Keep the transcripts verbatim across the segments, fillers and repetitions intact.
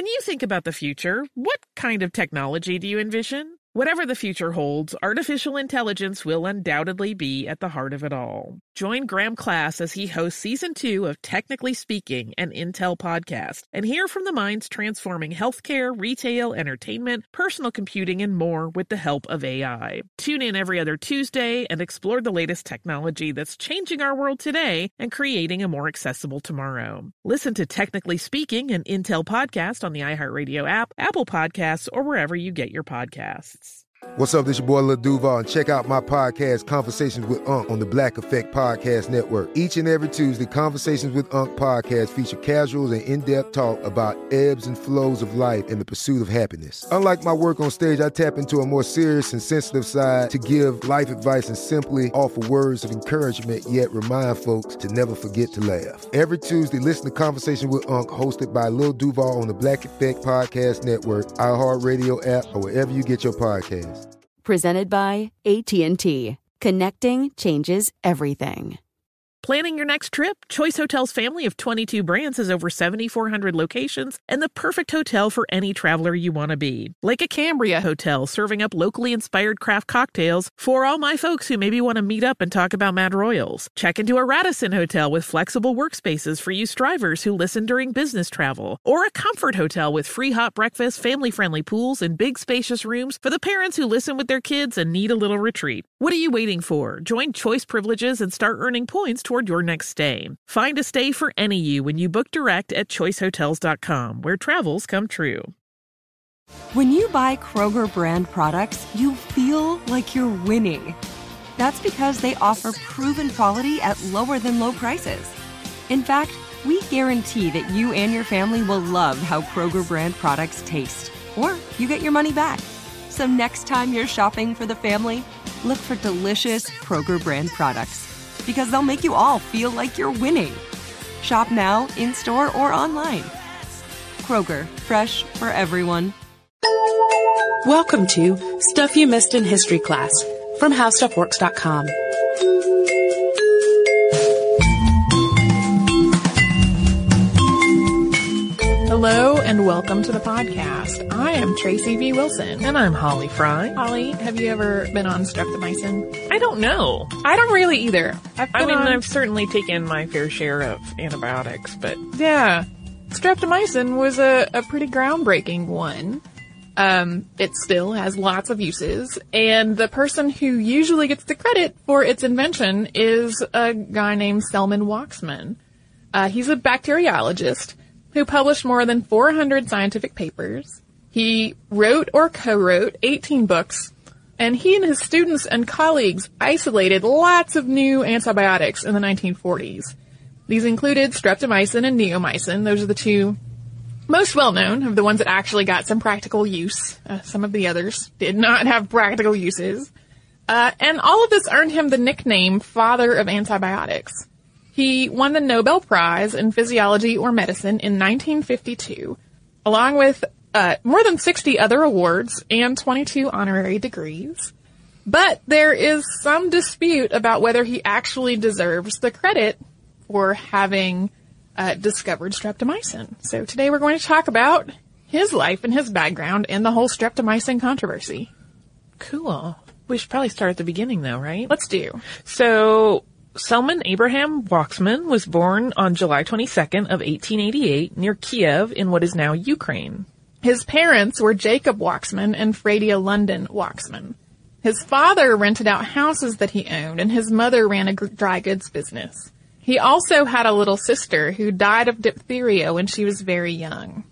you think about the future, what kind of technology do you envision? Whatever the future holds, artificial intelligence will undoubtedly be at the heart of it all. Join Graham Class as he hosts Season two of Technically Speaking, an Intel podcast, and hear from the minds transforming healthcare, retail, entertainment, personal computing, and more with the help of A I. Tune in every other Tuesday and explore the latest technology that's changing our world today and creating a more accessible tomorrow. Listen to Technically Speaking, an Intel podcast on the iHeartRadio app, Apple Podcasts, or wherever you get your podcasts. What's up, this your boy Lil Duval, and check out my podcast, Conversations with Unc, on the Black Effect Podcast Network. Each and every Tuesday, Conversations with Unc podcast feature casual and in-depth talk about ebbs and flows of life and the pursuit of happiness. Unlike my work on stage, I tap into a more serious and sensitive side to give life advice and simply offer words of encouragement, yet remind folks to never forget to laugh. Every Tuesday, listen to Conversations with Unc, hosted by Lil Duval on the Black Effect Podcast Network, iHeartRadio app, or wherever you get your podcasts. Presented by A T and T. Connecting changes everything. Planning your next trip? Choice Hotels' family of twenty-two brands has over seventy-four hundred locations and the perfect hotel for any traveler you want to be. Like a Cambria Hotel, serving up locally inspired craft cocktails for all my folks who maybe want to meet up and talk about Mad Royals. Check into a Radisson Hotel with flexible workspaces for you strivers who listen during business travel. Or a Comfort Hotel with free hot breakfast, family-friendly pools, and big spacious rooms for the parents who listen with their kids and need a little retreat. What are you waiting for? Join Choice Privileges and start earning points toward your next stay. Find a stay for any you when you book direct at choice hotels dot com, where travels come true. When you buy Kroger brand products, you feel like you're winning. That's because they offer proven quality at lower than low prices. In fact, we guarantee that you and your family will love how Kroger brand products taste, or you get your money back. So next time you're shopping for the family, look for delicious Kroger brand products, because they'll make you all feel like you're winning. Shop now, in-store, or online. Kroger, fresh for everyone. Welcome to Stuff You Missed in History Class from How Stuff Works dot com. Hello and welcome to the podcast. I am Tracy V. Wilson. And I'm Holly Fry. Holly, have you ever been on streptomycin? I don't know. I don't really either. I've I mean, on... I've certainly taken my fair share of antibiotics, but... Yeah. Streptomycin was a, a pretty groundbreaking one. Um, it still has lots of uses, and the person who usually gets the credit for its invention is a guy named Selman Waksman. Uh, he's a bacteriologist who published more than four hundred scientific papers. He wrote or co-wrote eighteen books, and he and his students and colleagues isolated lots of new antibiotics in the nineteen forties. These included streptomycin and neomycin. Those are the two most well-known of the ones that actually got some practical use. Uh, some of the others did not have practical uses. Uh, and all of this earned him the nickname Father of Antibiotics. He won the Nobel Prize in Physiology or Medicine in nineteen fifty-two, along with uh, more than sixty other awards and twenty-two honorary degrees. But there is some dispute about whether he actually deserves the credit for having uh, discovered streptomycin. So today we're going to talk about his life and his background and the whole streptomycin controversy. Cool. We should probably start at the beginning, though, right? Let's do. So... Selman Abraham Waksman was born on July twenty-second of eighteen eighty-eight near Kiev in what is now Ukraine. His parents were Jacob Waksman and Fredia London Waksman. His father rented out houses that he owned, and his mother ran a dry goods business. He also had a little sister who died of diphtheria when she was very young.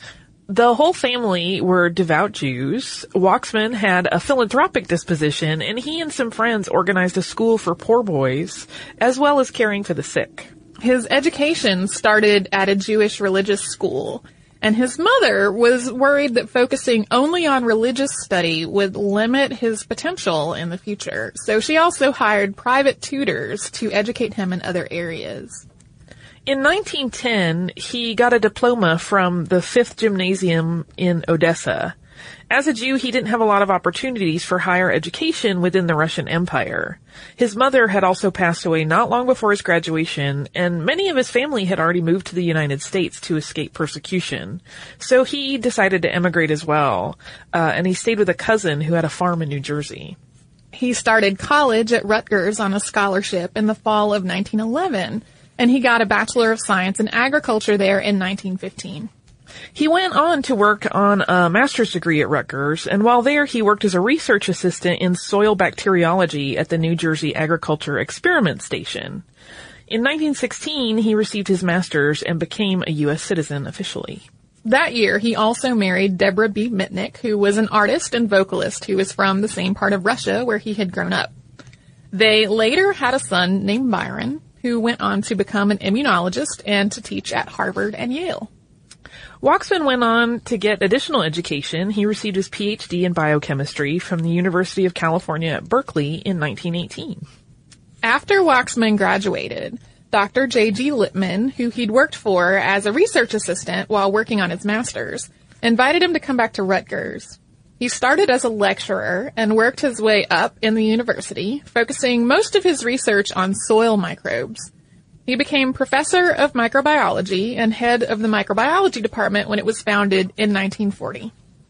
The whole family were devout Jews. Waksman had a philanthropic disposition, and he and some friends organized a school for poor boys, as well as caring for the sick. His education started at a Jewish religious school, and his mother was worried that focusing only on religious study would limit his potential in the future. So she also hired private tutors to educate him in other areas. In nineteen ten, he got a diploma from the Fifth Gymnasium in Odessa. As a Jew, he didn't have a lot of opportunities for higher education within the Russian Empire. His mother had also passed away not long before his graduation, and many of his family had already moved to the United States to escape persecution. So he decided to emigrate as well, uh, and he stayed with a cousin who had a farm in New Jersey. He started college at Rutgers on a scholarship in the fall of nineteen eleven, and he got a Bachelor of Science in Agriculture there in nineteen fifteen. He went on to work on a master's degree at Rutgers, and while there he worked as a research assistant in soil bacteriology at the New Jersey Agriculture Experiment Station. In nineteen sixteen, he received his master's and became a U S citizen officially. That year, he also married Deborah B. Mitnick, who was an artist and vocalist who was from the same part of Russia where he had grown up. They later had a son named Byron, who went on to become an immunologist and to teach at Harvard and Yale. Waxman went on to get additional education. He received his P H D in biochemistry from the University of California at Berkeley in nineteen eighteen. After Waxman graduated, Doctor J G Lippman, who he'd worked for as a research assistant while working on his master's, invited him to come back to Rutgers. He started as a lecturer and worked his way up in the university, focusing most of his research on soil microbes. He became professor of microbiology and head of the microbiology department when it was founded in nineteen forty.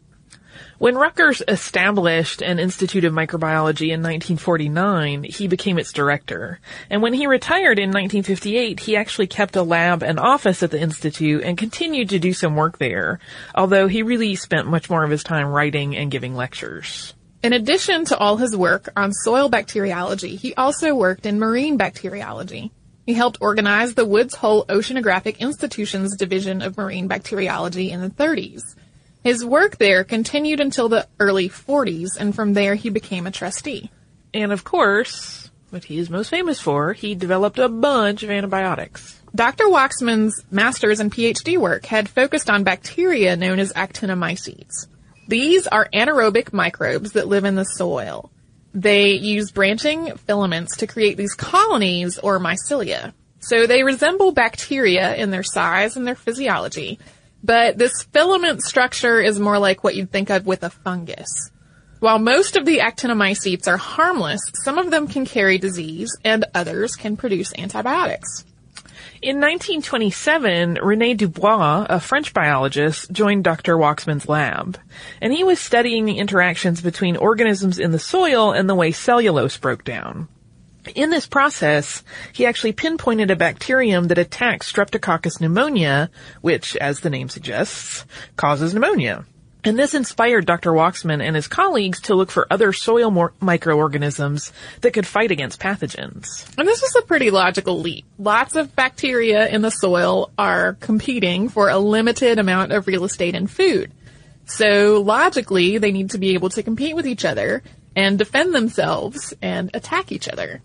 When Rutgers established an Institute of Microbiology in nineteen forty-nine, he became its director. And when he retired in nineteen fifty-eight, he actually kept a lab and office at the Institute and continued to do some work there, although he really spent much more of his time writing and giving lectures. In addition to all his work on soil bacteriology, he also worked in marine bacteriology. He helped organize the Woods Hole Oceanographic Institution's Division of Marine Bacteriology in the thirties. His work there continued until the early forties, and from there he became a trustee. And of course, what he is most famous for, he developed a bunch of antibiotics. Doctor Waxman's master's and P H D work had focused on bacteria known as actinomycetes. These are anaerobic microbes that live in the soil. They use branching filaments to create these colonies or mycelia. So they resemble bacteria in their size and their physiology, but this filament structure is more like what you'd think of with a fungus. While most of the actinomycetes are harmless, some of them can carry disease and others can produce antibiotics. In nineteen twenty-seven, René Dubois, a French biologist, joined Doctor Waxman's lab, and he was studying the interactions between organisms in the soil and the way cellulose broke down. In this process, he actually pinpointed a bacterium that attacks Streptococcus pneumonia, which, as the name suggests, causes pneumonia. And this inspired Doctor Waxman and his colleagues to look for other soil mor- microorganisms that could fight against pathogens. And this was a pretty logical leap. Lots of bacteria in the soil are competing for a limited amount of real estate and food. So logically, they need to be able to compete with each other and defend themselves and attack each other.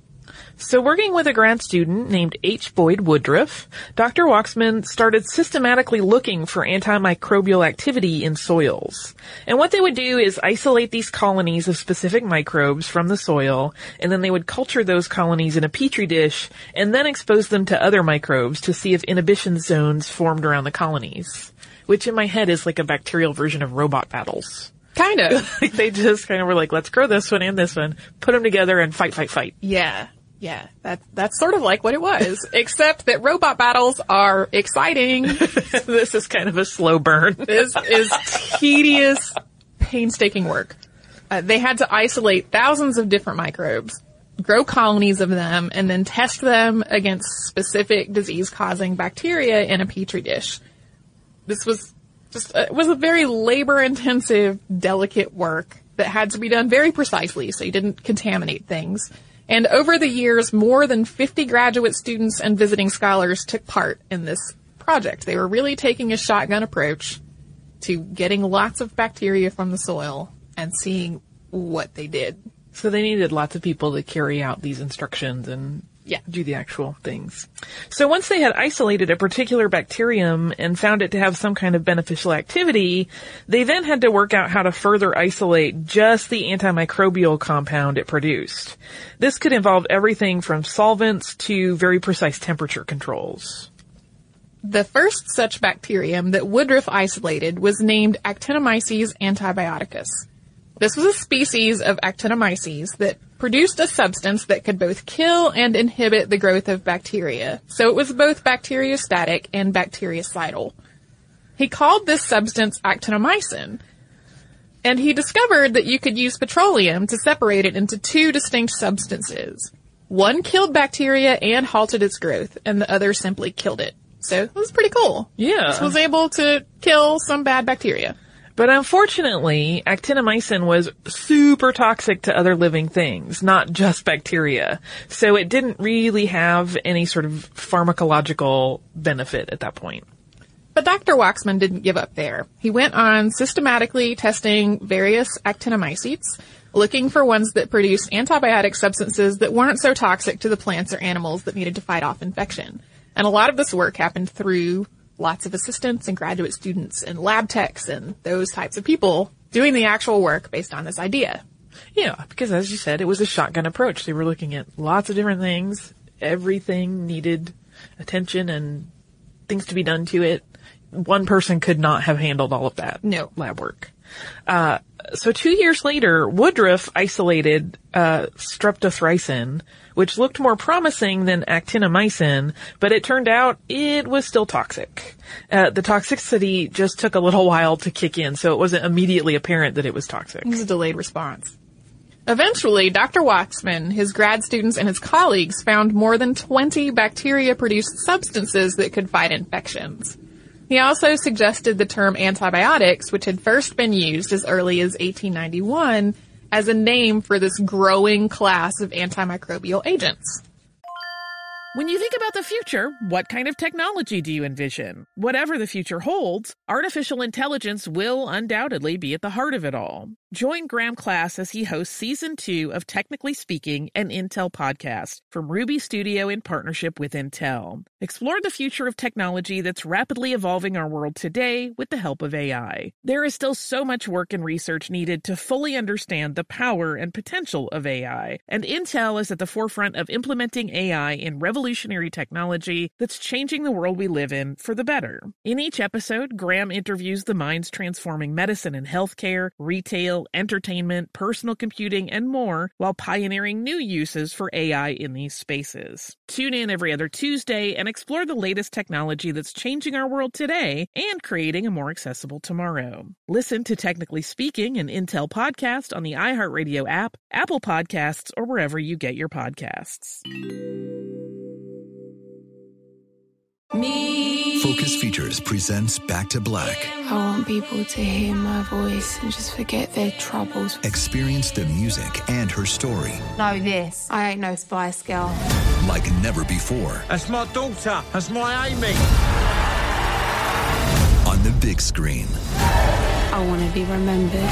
So working with a grad student named H. Boyd Woodruff, Doctor Waxman started systematically looking for antimicrobial activity in soils. And what they would do is isolate these colonies of specific microbes from the soil, and then they would culture those colonies in a petri dish, and then expose them to other microbes to see if inhibition zones formed around the colonies. Which in my head is like a bacterial version of robot battles. Kind of. They just kind of were like, let's grow this one and this one, put them together and fight, fight, fight. Yeah. Yeah, that, that's sort of like what it was, except that robot battles are exciting. This is kind of a slow burn. This is tedious, painstaking work. Uh, they had to isolate thousands of different microbes, grow colonies of them, and then test them against specific disease-causing bacteria in a petri dish. This was just, uh, it was a very labor-intensive, delicate work that had to be done very precisely so you didn't contaminate things. And over the years, more than fifty graduate students and visiting scholars took part in this project. They were really taking a shotgun approach to getting lots of bacteria from the soil and seeing what they did. So they needed lots of people to carry out these instructions and yeah, do the actual things. So once they had isolated a particular bacterium and found it to have some kind of beneficial activity, they then had to work out how to further isolate just the antimicrobial compound it produced. This could involve everything from solvents to very precise temperature controls. The first such bacterium that Woodruff isolated was named Actinomyces antibioticus. This was a species of Actinomyces that produced a substance that could both kill and inhibit the growth of bacteria, so it was both bacteriostatic and bactericidal. He called this substance actinomycin, and he discovered that you could use petroleum to separate it into two distinct substances. One killed bacteria and halted its growth, and the other simply killed it. So it was pretty cool. Yeah. This was able to kill some bad bacteria. But unfortunately, actinomycin was super toxic to other living things, not just bacteria. So it didn't really have any sort of pharmacological benefit at that point. But Doctor Waxman didn't give up there. He went on systematically testing various actinomycetes, looking for ones that produced antibiotic substances that weren't so toxic to the plants or animals that needed to fight off infection. And a lot of this work happened through lots of assistants and graduate students and lab techs and those types of people doing the actual work based on this idea. Yeah, because as you said, it was a shotgun approach. They were looking at lots of different things. Everything needed attention and things to be done to it. One person could not have handled all of that no. lab work. Uh, so two years later, Woodruff isolated uh, streptothricin, which looked more promising than actinomycin, but it turned out it was still toxic. Uh, the toxicity just took a little while to kick in, so it wasn't immediately apparent that it was toxic. It was a delayed response. Eventually, Doctor Waxman, his grad students, and his colleagues found more than twenty bacteria-produced substances that could fight infections. He also suggested the term antibiotics, which had first been used as early as eighteen ninety-one, as a name for this growing class of antimicrobial agents. When you think about the future, what kind of technology do you envision? Whatever the future holds, artificial intelligence will undoubtedly be at the heart of it all. Join Graham Class as he hosts Season two of Technically Speaking, an Intel podcast from Ruby Studio in partnership with Intel. Explore the future of technology that's rapidly evolving our world today with the help of A I. There is still so much work and research needed to fully understand the power and potential of A I, and Intel is at the forefront of implementing A I in revolutionary technology that's changing the world we live in for the better. In each episode, Graham interviews the minds transforming medicine and healthcare, retail, entertainment, personal computing, and more, while pioneering new uses for A I in these spaces. Tune in every other Tuesday and explore the latest technology that's changing our world today and creating a more accessible tomorrow. Listen to Technically Speaking, an Intel podcast on the iHeartRadio app, Apple Podcasts, or wherever you get your podcasts. Me. Focus Features presents Back to Black. I want people to hear my voice and just forget their troubles. Experience the music and her story. Know this. I ain't no Spice Girl. Like never before. That's my daughter. That's my Amy. On the big screen. I want to be remembered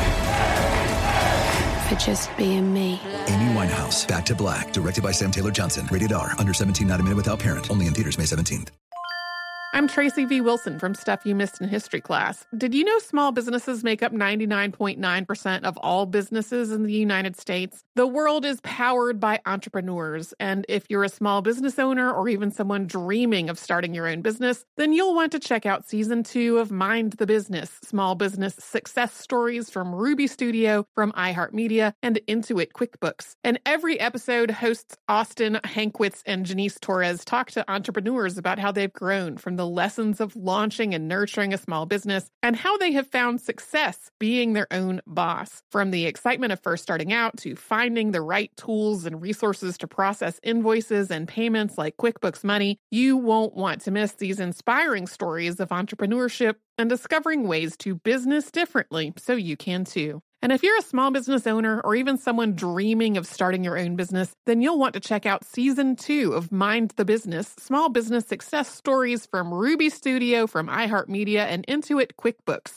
for just being me. Amy Winehouse, Back to Black, directed by Sam Taylor Johnson. Rated R, under seventeen, not a minute without parent. Only in theaters May seventeenth. I'm Tracy V. Wilson from Stuff You Missed in History Class. Did you know small businesses make up ninety-nine point nine percent of all businesses in the United States? The world is powered by entrepreneurs, and if you're a small business owner or even someone dreaming of starting your own business, then you'll want to check out Season two of Mind the Business, Small Business Success Stories from Ruby Studio, from iHeartMedia, and Intuit QuickBooks. And every episode, hosts Austin Hankwitz and Janice Torres talk to entrepreneurs about how they've grown from the the lessons of launching and nurturing a small business, and how they have found success being their own boss. From the excitement of first starting out to finding the right tools and resources to process invoices and payments like QuickBooks Money, you won't want to miss these inspiring stories of entrepreneurship and discovering ways to business differently so you can too. And if you're a small business owner or even someone dreaming of starting your own business, then you'll want to check out Season two of Mind the Business, Small Business Success Stories from Ruby Studio, from iHeartMedia, and Intuit QuickBooks.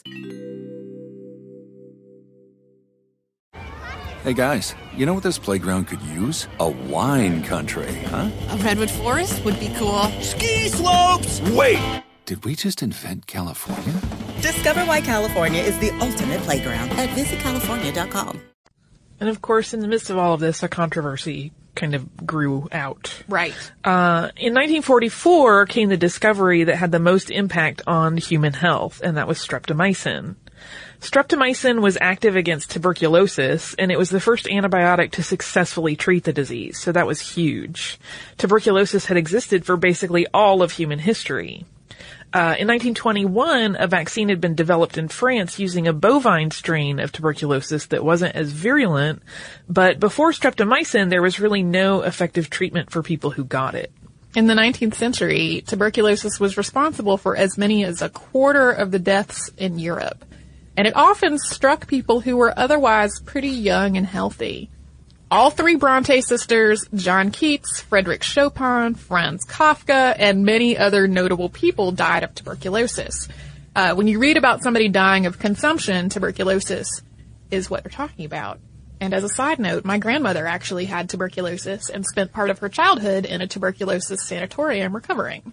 Hey guys, you know what this playground could use? A wine country, huh? A redwood forest would be cool. Ski slopes! Wait! Did we just invent California? Discover why California is the ultimate playground at visit california dot com. And of course, in the midst of all of this, a controversy kind of grew out. Right. Uh, in nineteen forty-four came the discovery that had the most impact on human health, and that was streptomycin. Streptomycin was active against tuberculosis, and it was the first antibiotic to successfully treat the disease, so that was huge. Tuberculosis had existed for basically all of human history. Uh, in nineteen twenty-one, a vaccine had been developed in France using a bovine strain of tuberculosis that wasn't as virulent, but before streptomycin, there was really no effective treatment for people who got it. In the nineteenth century, tuberculosis was responsible for as many as a quarter of the deaths in Europe, and it often struck people who were otherwise pretty young and healthy. All three Bronte sisters, John Keats, Frederick Chopin, Franz Kafka, and many other notable people died of tuberculosis. Uh, when you read about somebody dying of consumption, tuberculosis is what they're talking about. And as a side note, my grandmother actually had tuberculosis and spent part of her childhood in a tuberculosis sanatorium recovering.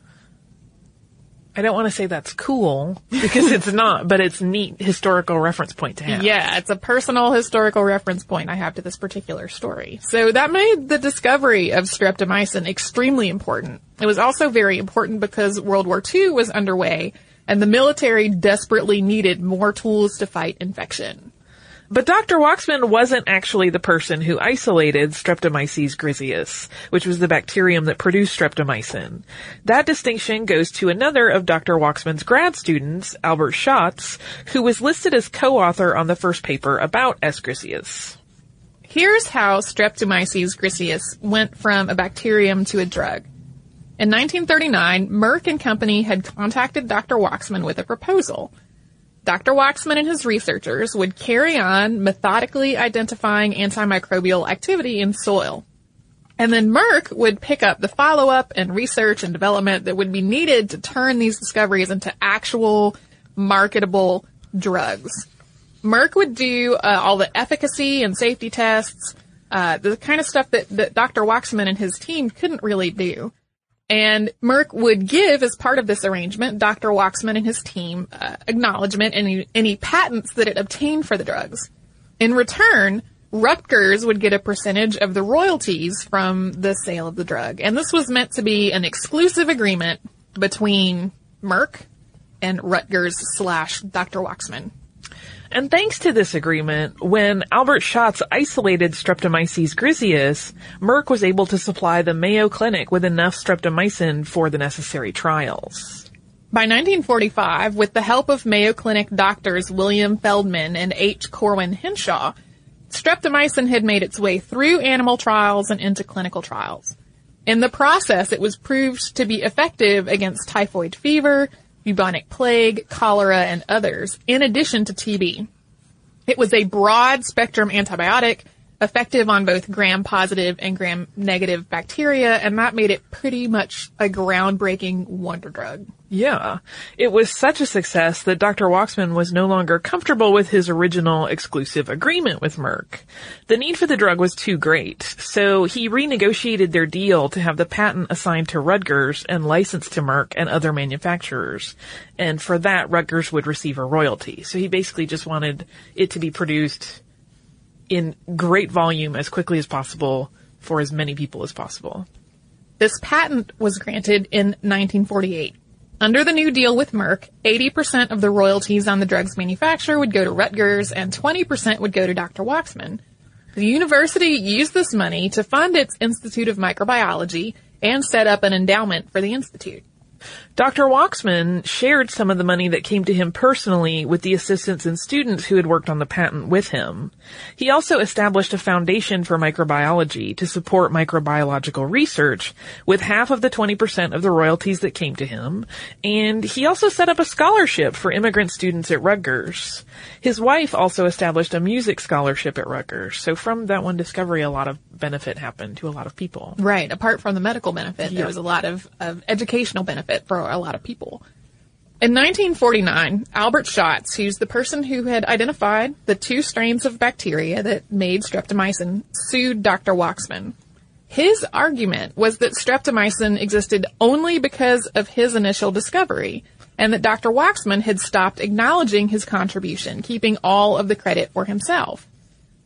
I don't want to say that's cool, because it's not, but it's a neat historical reference point to have. Yeah, it's a personal historical reference point I have to this particular story. So that made the discovery of streptomycin extremely important. It was also very important because World War Two was underway, and the military desperately needed more tools to fight infection. But Doctor Waxman wasn't actually the person who isolated Streptomyces griseus, which was the bacterium that produced streptomycin. That distinction goes to another of Doctor Waxman's grad students, Albert Schatz, who was listed as co-author on the first paper about S. griseus. Here's how Streptomyces griseus went from a bacterium to a drug. In nineteen thirty-nine, Merck and Company had contacted Doctor Waxman with a proposal. Doctor Waxman and his researchers would carry on methodically identifying antimicrobial activity in soil. And then Merck would pick up the follow-up and research and development that would be needed to turn these discoveries into actual marketable drugs. Merck would do uh, all the efficacy and safety tests, uh, the kind of stuff that, that Doctor Waxman and his team couldn't really do. And Merck would give, as part of this arrangement, Doctor Waxman and his team uh, acknowledgement and any, any patents that it obtained for the drugs. In return, Rutgers would get a percentage of the royalties from the sale of the drug. And this was meant to be an exclusive agreement between Merck and Rutgers slash Doctor Waxman. And thanks to this agreement, when Albert Schatz isolated Streptomyces griseus, Merck was able to supply the Mayo Clinic with enough streptomycin for the necessary trials. By nineteen forty-five, with the help of Mayo Clinic doctors William Feldman and H. Corwin Henshaw, streptomycin had made its way through animal trials and into clinical trials. In the process, it was proved to be effective against typhoid fever, bubonic plague, cholera, and others, in addition to T B. It was a broad-spectrum antibiotic, effective on both gram-positive and gram-negative bacteria, and that made it pretty much a groundbreaking wonder drug. Yeah. It was such a success that Doctor Waxman was no longer comfortable with his original exclusive agreement with Merck. The need for the drug was too great, so he renegotiated their deal to have the patent assigned to Rutgers and licensed to Merck and other manufacturers. And for that, Rutgers would receive a royalty. So he basically just wanted it to be produced in great volume as quickly as possible for as many people as possible. This patent was granted in nineteen forty-eight. Under the new deal with Merck, eighty percent of the royalties on the drug's manufacture would go to Rutgers and twenty percent would go to Doctor Waxman. The university used this money to fund its Institute of Microbiology and set up an endowment for the institute. Doctor Waxman shared some of the money that came to him personally with the assistants and students who had worked on the patent with him. He also established a foundation for microbiology to support microbiological research with half of the twenty percent of the royalties that came to him, and he also set up a scholarship for immigrant students at Rutgers. His wife also established a music scholarship at Rutgers, so from that one discovery, a lot of benefit happened to a lot of people. Right, apart from the medical benefit, Yeah. there was a lot of, of educational benefit for a lot of people. In nineteen forty-nine, Albert Schatz, who's the person who had identified the two strains of bacteria that made streptomycin, sued Doctor Waxman. His argument was that streptomycin existed only because of his initial discovery, and that Doctor Waxman had stopped acknowledging his contribution, keeping all of the credit for himself.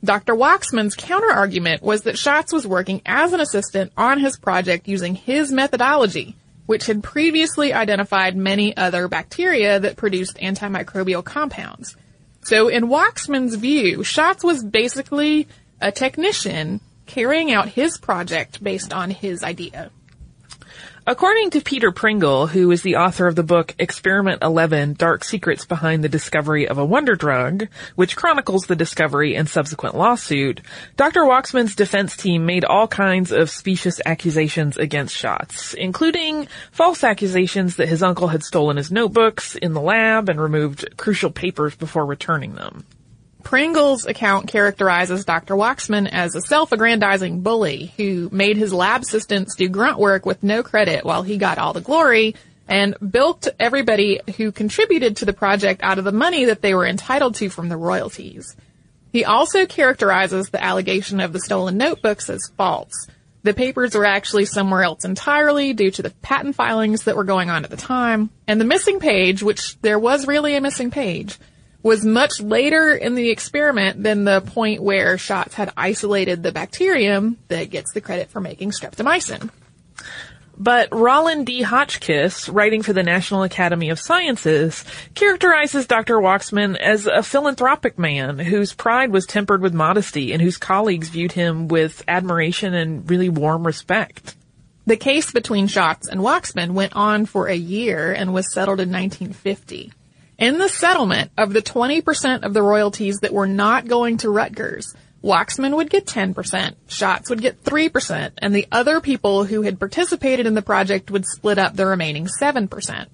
Doctor Waxman's counter-argument was that Schatz was working as an assistant on his project using his methodology, which had previously identified many other bacteria that produced antimicrobial compounds. So in Waxman's view, Schatz was basically a technician carrying out his project based on his idea. According to Peter Pringle, who is the author of the book Experiment eleven, Dark Secrets Behind the Discovery of a Wonder Drug, which chronicles the discovery and subsequent lawsuit, Doctor Waxman's defense team made all kinds of specious accusations against Schatz, including false accusations that his uncle had stolen his notebooks in the lab and removed crucial papers before returning them. Pringle's account characterizes Doctor Waxman as a self-aggrandizing bully who made his lab assistants do grunt work with no credit while he got all the glory, and bilked everybody who contributed to the project out of the money that they were entitled to from the royalties. He also characterizes the allegation of the stolen notebooks as false. The papers were actually somewhere else entirely due to the patent filings that were going on at the time, and the missing page, which there was really a missing page, was much later in the experiment than the point where Schatz had isolated the bacterium that gets the credit for making streptomycin. But Rollin D. Hotchkiss, writing for the National Academy of Sciences, characterizes Doctor Waxman as a philanthropic man whose pride was tempered with modesty and whose colleagues viewed him with admiration and really warm respect. The case between Schatz and Waxman went on for a year and was settled in nineteen fifty. In the settlement, of the twenty percent of the royalties that were not going to Rutgers, Waxman would get ten percent, Schatz would get three percent, and the other people who had participated in the project would split up the remaining seven percent.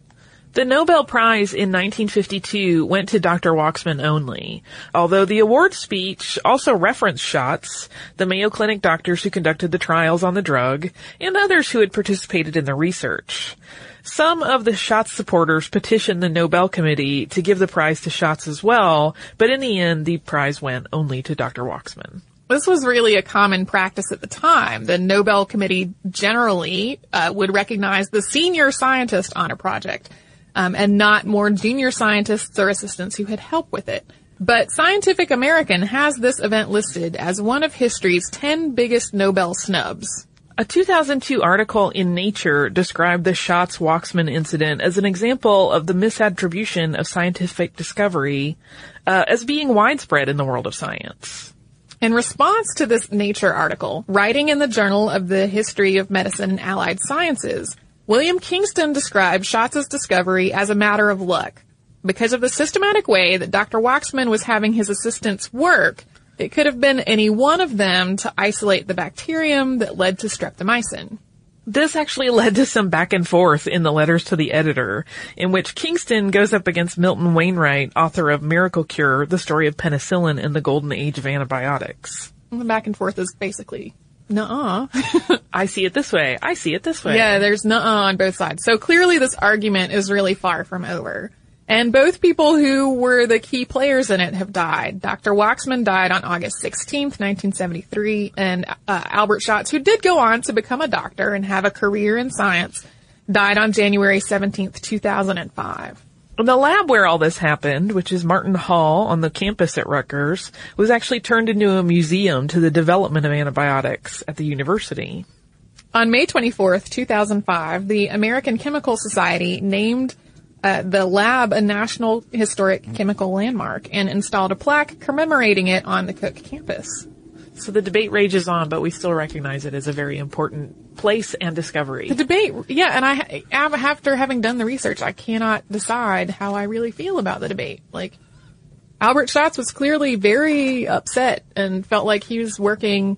The Nobel Prize in nineteen fifty-two went to Doctor Waxman only, although the award speech also referenced Schatz, the Mayo Clinic doctors who conducted the trials on the drug, and others who had participated in the research. Some of the Schatz supporters petitioned the Nobel Committee to give the prize to Schatz as well, but in the end, the prize went only to Doctor Waxman. This was really a common practice at the time. The Nobel Committee generally uh, would recognize the senior scientist on a project, um, and not more junior scientists or assistants who had helped with it. But Scientific American has this event listed as one of history's ten biggest Nobel snubs. A two thousand two article in Nature described the Schatz-Waxman incident as an example of the misattribution of scientific discovery uh, as being widespread in the world of science. In response to this Nature article, writing in the Journal of the History of Medicine and Allied Sciences, William Kingston described Schatz's discovery as a matter of luck. Because of the systematic way that Doctor Waxman was having his assistants work, it could have been any one of them to isolate the bacterium that led to streptomycin. This actually led to some back and forth in the letters to the editor, in which Kingston goes up against Milton Wainwright, author of Miracle Cure, The Story of Penicillin in the Golden Age of Antibiotics. The back and forth is basically, nuh-uh. I see it this way. I see it this way. Yeah, there's nuh-uh on both sides. So clearly this argument is really far from over. And both people who were the key players in it have died. Doctor Waxman died on August sixteenth, nineteen seventy-three, and uh, Albert Schatz, who did go on to become a doctor and have a career in science, died on January seventeenth, two thousand five. The lab where all this happened, which is Martin Hall on the campus at Rutgers, was actually turned into a museum to the development of antibiotics at the university. On May twenty-fourth, two thousand five, the American Chemical Society named Uh, the lab a National Historic Chemical Landmark and installed a plaque commemorating it on the Cook campus. So the debate rages on, but we still recognize it as a very important place and discovery. The debate, yeah, and I, after having done the research, I cannot decide how I really feel about the debate. Like, Albert Schatz was clearly very upset and felt like he was working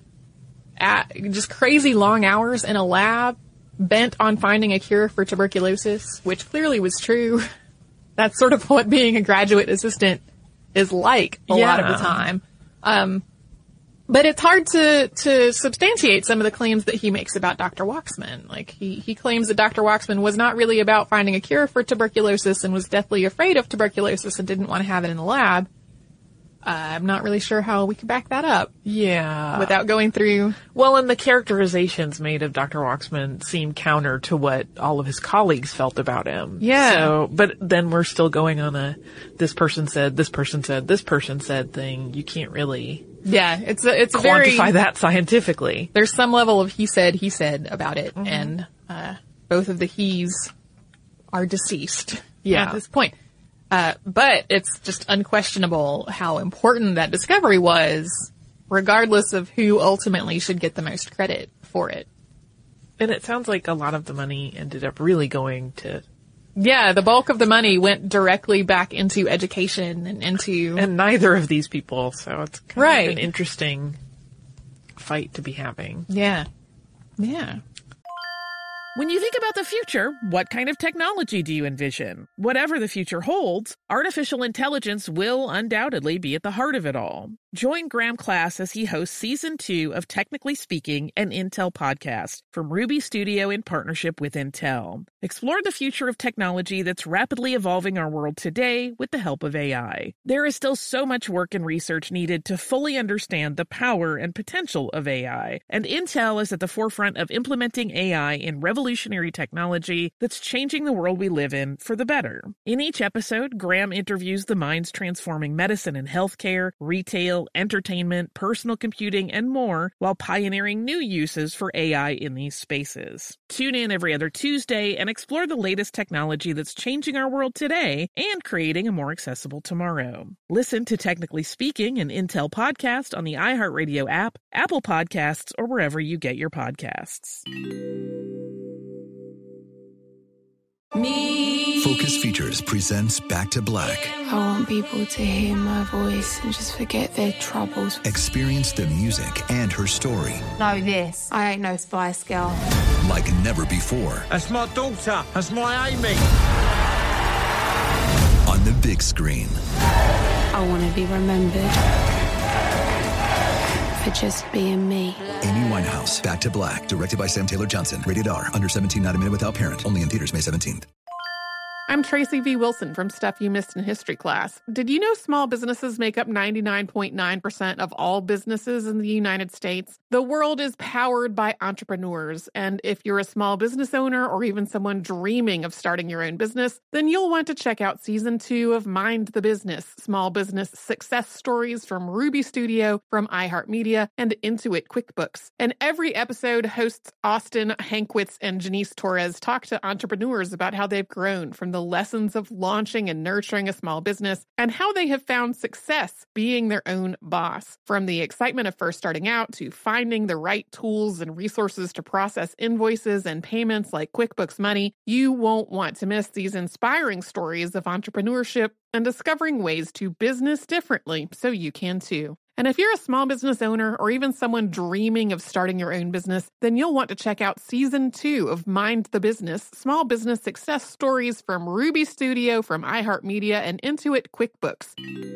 at just crazy long hours in a lab, bent on finding a cure for tuberculosis, which clearly was true. That's sort of what being a graduate assistant is like a yeah. lot of the time. Um, but it's hard to, to substantiate some of the claims that he makes about Doctor Waxman. Like, he, he claims that Doctor Waxman was not really about finding a cure for tuberculosis and was deathly afraid of tuberculosis and didn't want to have it in the lab. I'm not really sure how we could back that up. Yeah. Without going through. Well, and the characterizations made of Doctor Waxman seem counter to what all of his colleagues felt about him. Yeah. So, but then we're still going on a, this person said, this person said, this person said thing. You can't really. Yeah, it's a, it's a quantify very, that scientifically. There's some level of he said, he said about it. Mm-hmm. And, uh, both of the he's are deceased. Yeah. At this point. Uh, but it's just unquestionable how important that discovery was, regardless of who ultimately should get the most credit for it. And it sounds like a lot of the money ended up really going to... Yeah, the bulk of the money went directly back into education and into... And neither of these people, so it's kind right. of an interesting fight to be having. Yeah. Yeah. When you think about the future, what kind of technology do you envision? Whatever the future holds, artificial intelligence will undoubtedly be at the heart of it all. Join Graham Class as he hosts season two of Technically Speaking, an Intel podcast from Ruby Studio in partnership with Intel. Explore the future of technology that's rapidly evolving our world today with the help of A I. There is still so much work and research needed to fully understand the power and potential of A I, and Intel is at the forefront of implementing A I in revolutionary technology that's changing the world we live in for the better. In each episode, Graham interviews the minds transforming medicine and healthcare, retail, entertainment, personal computing, and more, while pioneering new uses for A I in these spaces. Tune in every other Tuesday and explore the latest technology that's changing our world today and creating a more accessible tomorrow. Listen to Technically Speaking, an Intel podcast on the iHeartRadio app, Apple Podcasts, or wherever you get your podcasts. Me. Focus Features presents Back to Black. I want people to hear my voice and just forget their troubles. Experience the music and her story. Know this. I ain't no Spice Girl. Like never before. That's my daughter. That's my Amy. On the big screen. I want to be remembered for just being me. Amy Winehouse, Back to Black, directed by Sam Taylor Johnson. Rated R, under seventeen, not admitted without parent. Only in theaters May seventeenth. I'm Tracy V. Wilson from Stuff You Missed in History Class. Did you know small businesses make up ninety-nine point nine percent of all businesses in the United States? The world is powered by entrepreneurs, and if you're a small business owner or even someone dreaming of starting your own business, then you'll want to check out Season two of Mind the Business, Small Business Success Stories from Ruby Studio, from iHeartMedia, and Intuit QuickBooks. And every episode, hosts Austin Hankwitz and Janice Torres talk to entrepreneurs about how they've grown from the lessons of launching and nurturing a small business and how they have found success being their own boss. From the excitement of first starting out to finding the right tools and resources to process invoices and payments like QuickBooks Money, you won't want to miss these inspiring stories of entrepreneurship and discovering ways to business differently so you can too. And if you're a small business owner or even someone dreaming of starting your own business, then you'll want to check out Season two of Mind the Business, Small Business Success Stories from Ruby Studio, from iHeartMedia, and Intuit QuickBooks.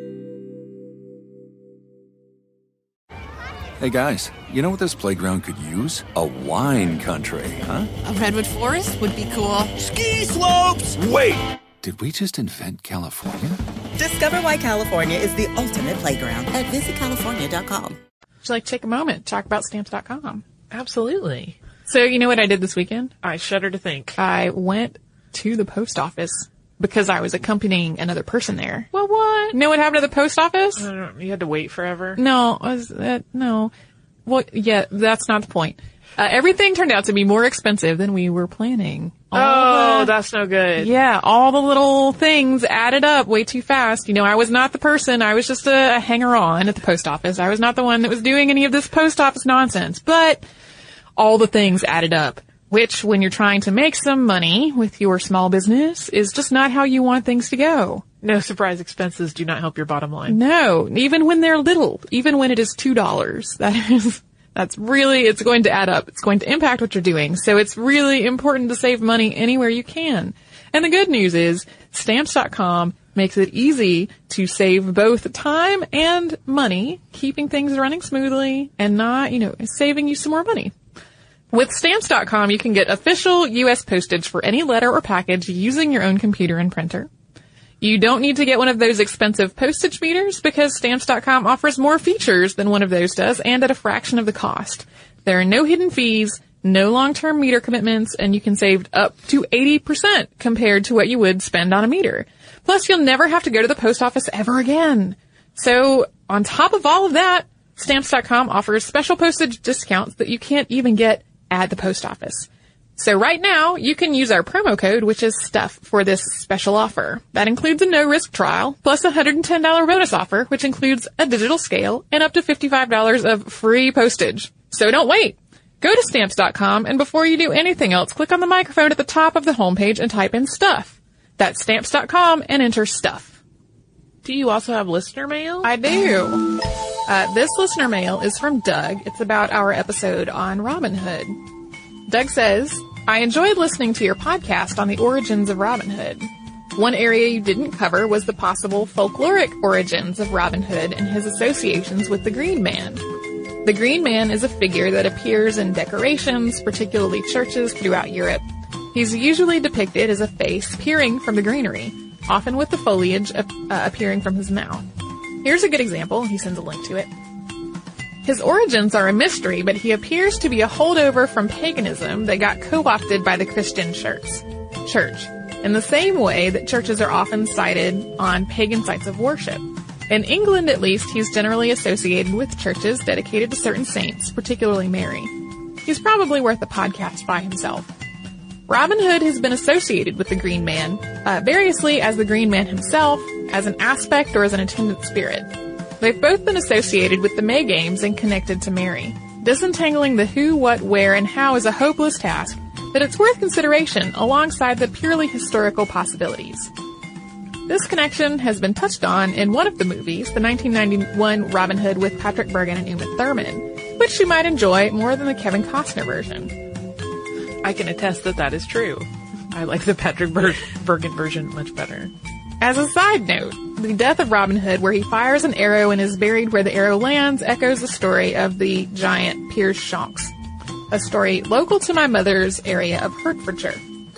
Hey guys, you know what this playground could use? A wine country, huh? A redwood forest would be cool. Ski slopes! Wait! Did we just invent California? Discover why California is the ultimate playground at visit california dot com. Would you like to take a moment to talk about stamps dot com? Absolutely. So you know what I did this weekend? I shudder to think. I went to the post office because I was accompanying another person there. Well, what? You know what happened to the post office? I don't know. You had to wait forever? No, was that, no. Well, yeah, that's not the point. Uh, everything turned out to be more expensive than we were planning. All oh, the, that's no good. Yeah, all the little things added up way too fast. You know, I was not the person. I was just a, a hanger-on at the post office. I was not the one that was doing any of this post office nonsense. But all the things added up, which, when you're trying to make some money with your small business, is just not how you want things to go. No, surprise expenses do not help your bottom line. No, even when they're little, even when it is two dollars, that is... That's really, it's going to add up. It's going to impact what you're doing. So it's really important to save money anywhere you can. And the good news is stamps dot com makes it easy to save both time and money, keeping things running smoothly and not, you know, saving you some more money. With stamps dot com, you can get official U S postage for any letter or package using your own computer and printer. You don't need to get one of those expensive postage meters because Stamps dot com offers more features than one of those does and at a fraction of the cost. There are no hidden fees, no long-term meter commitments, and you can save up to eighty percent compared to what you would spend on a meter. Plus, you'll never have to go to the post office ever again. So, on top of all of that, Stamps dot com offers special postage discounts that you can't even get at the post office. So right now, you can use our promo code, which is STUFF, for this special offer. That includes a no-risk trial, plus a one hundred ten dollars bonus offer, which includes a digital scale and up to fifty-five dollars of free postage. So don't wait. Go to Stamps dot com, and before you do anything else, click on the microphone at the top of the homepage and type in STUFF. That's Stamps dot com and enter STUFF. Do you also have listener mail? I do. Uh, this listener mail is from Doug. It's about our episode on Robin Hood. Doug says, I enjoyed listening to your podcast on the origins of Robin Hood. One area you didn't cover was the possible folkloric origins of Robin Hood and his associations with the Green Man. The Green Man is a figure that appears in decorations, particularly churches throughout Europe. He's usually depicted as a face peering from the greenery, often with the foliage uh, appearing from his mouth. Here's a good example. He sends a link to it. His origins are a mystery, but he appears to be a holdover from paganism that got co-opted by the Christian church. Church, in the same way that churches are often cited on pagan sites of worship. In England, at least, he's generally associated with churches dedicated to certain saints, particularly Mary. He's probably worth a podcast by himself. Robin Hood has been associated with the Green Man, uh, variously as the Green Man himself, as an aspect, or as an attendant spirit. They've both been associated with the May Games and connected to Mary. Disentangling the who, what, where, and how is a hopeless task, but it's worth consideration alongside the purely historical possibilities. This connection has been touched on in one of the movies, the nineteen ninety-one Robin Hood with Patrick Bergin and Uma Thurman, which you might enjoy more than the Kevin Costner version. I can attest that that is true. I like the Patrick Ber- Bergin version much better. As a side note, the death of Robin Hood, where he fires an arrow and is buried where the arrow lands, echoes the story of the giant Piers Shonks, a story local to my mother's area of Hertfordshire.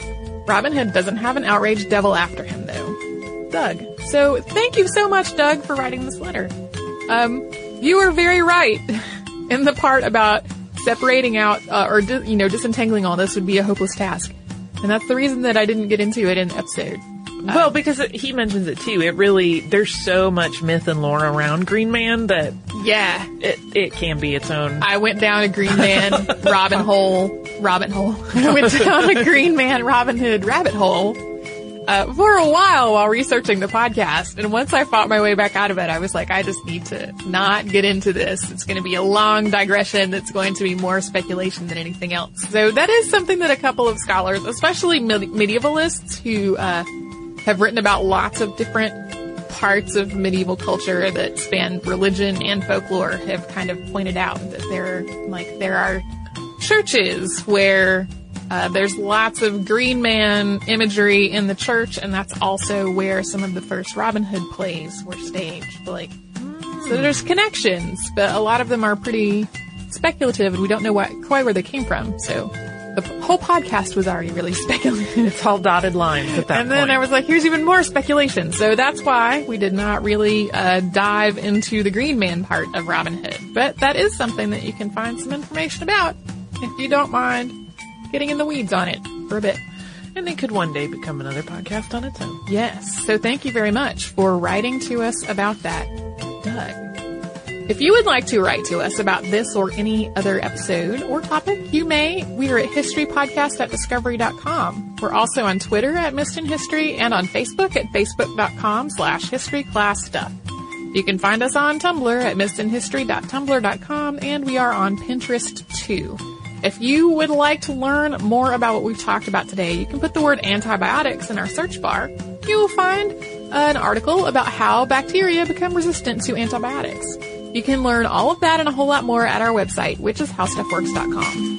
Robin Hood doesn't have an outraged devil after him, though. Doug. So thank you so much, Doug, for writing this letter. Um, you were very right in the part about separating out, uh, or, di- you know, disentangling all this would be a hopeless task. And that's the reason that I didn't get into it in the episode. Well, because it, he mentions it too. It really, there's so much myth and lore around Green Man that, yeah, it it can be its own. I went down a Green Man Robin hole, Robin hole. I went down a Green Man Robin Hood rabbit hole uh, for a while while researching the podcast. And once I fought my way back out of it, I was like, I just need to not get into this. It's going to be a long digression that's going to be more speculation than anything else. So that is something that a couple of scholars, especially med- medievalists who uh have written about lots of different parts of medieval culture that span religion and folklore, have kind of pointed out that there, like, there are churches where uh, there's lots of Green Man imagery in the church, and that's also where some of the first Robin Hood plays were staged. Like, mm. So there's connections, but a lot of them are pretty speculative, and we don't know what, quite where they came from. So the whole podcast was already really speculative. It's all dotted lines at that And then point. I was like, here's even more speculation. So that's why we did not really uh, dive into the Green Man part of Robin Hood. But that is something that you can find some information about if you don't mind getting in the weeds on it for a bit. And it could one day become another podcast on its own. Yes. So thank you very much for writing to us about that, Doug. If you would like to write to us about this or any other episode or topic, you may. We are at historypodcast at discovery dot com. We're also on Twitter at Missed in History and on Facebook at facebook.com slash historyclassstuff. You can find us on Tumblr at missed in history dot tumblr dot com, and we are on Pinterest too. If you would like to learn more about what we've talked about today, you can put the word antibiotics in our search bar. You will find an article about how bacteria become resistant to antibiotics. You can learn all of that and a whole lot more at our website, which is how stuff works dot com.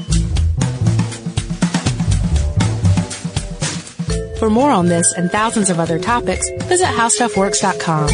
For more on this and thousands of other topics, visit how stuff works dot com.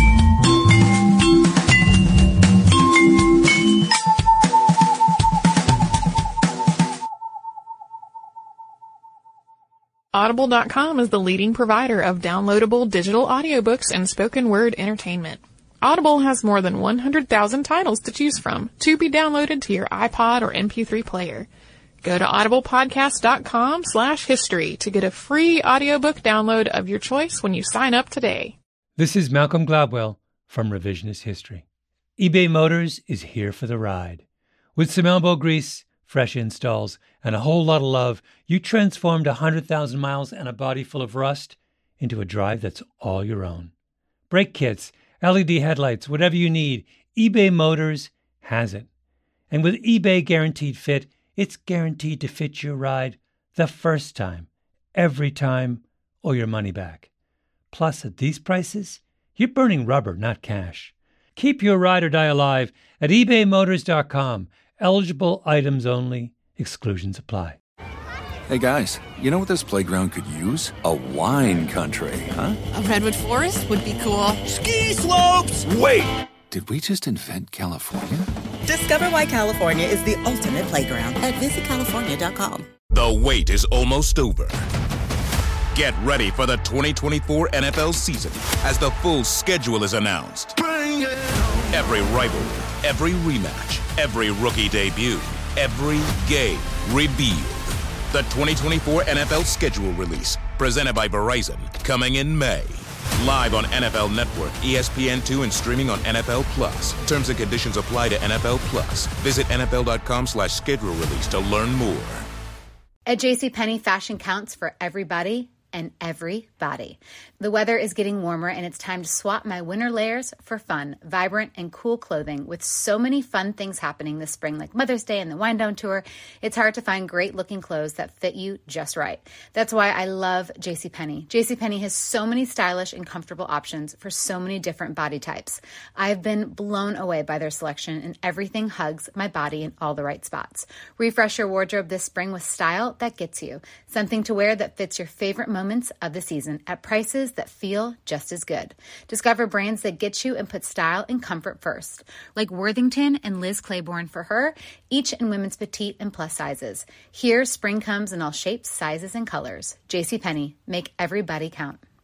All Audible dot com is the leading provider of downloadable digital audiobooks and spoken word entertainment. Audible has more than one hundred thousand titles to choose from to be downloaded to your iPod or M P three player. Go to audiblepodcast dot com slash history to get a free audiobook download of your choice when you sign up today. This is Malcolm Gladwell from Revisionist History. eBay Motors is here for the ride. With some elbow grease, fresh installs, and a whole lot of love, you transformed one hundred thousand miles and a body full of rust into a drive that's all your own. Brake kits, L E D headlights, whatever you need, eBay Motors has it. And with eBay Guaranteed Fit, it's guaranteed to fit your ride the first time, every time, or your money back. Plus, at these prices, you're burning rubber, not cash. Keep your ride or die alive at ebay motors dot com. Eligible items only. Exclusions apply. Hey guys, you know what this playground could use? A wine country, huh? A redwood forest would be cool. Ski slopes! Wait! Did we just invent California? Discover why California is the ultimate playground at visit california dot com. The wait is almost over. Get ready for the twenty twenty-four N F L season as the full schedule is announced. Bring it on. Every rivalry, every rematch, every rookie debut, every game revealed. The twenty twenty-four N F L schedule release, presented by Verizon, coming in May. Live on N F L Network, E S P N two, and streaming on N F L Plus. Terms and conditions apply to N F L Plus. Visit N F L dot com slash schedule release to learn more. At JCPenney, fashion counts for everybody and everybody. The weather is getting warmer and it's time to swap my winter layers for fun, vibrant, and cool clothing. With so many fun things happening this spring, like Mother's Day and the Wind Down Tour, it's hard to find great looking clothes that fit you just right. That's why I love JCPenney. JCPenney has so many stylish and comfortable options for so many different body types. I've been blown away by their selection, and everything hugs my body in all the right spots. Refresh your wardrobe this spring with style that gets you. Something to wear that fits your favorite moments of the season at prices that feel just as good. Discover brands that get you and put style and comfort first, like Worthington and Liz Claiborne for her, each in women's petite and plus sizes. Here, spring comes in all shapes, sizes, and colors. JCPenney, make everybody count.